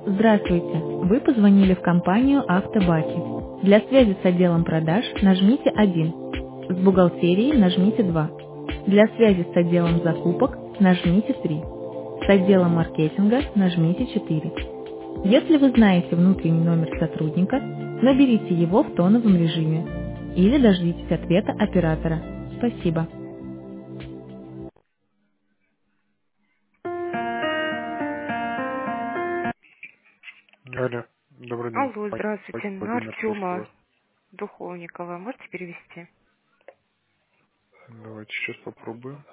Здравствуйте! Вы позвонили в компанию «Автобаки». Для связи с отделом продаж нажмите 1. С бухгалтерией нажмите 2. Для связи с отделом закупок нажмите 3. С отделом маркетинга нажмите 4. Если вы знаете внутренний номер сотрудника, наберите его в тоновом режиме или дождитесь ответа оператора. Спасибо. Алло, добрый день. Алло, здравствуйте. На Владимир, слушаю Артема вас. Духовникова можете перевести? Давайте сейчас попробуем.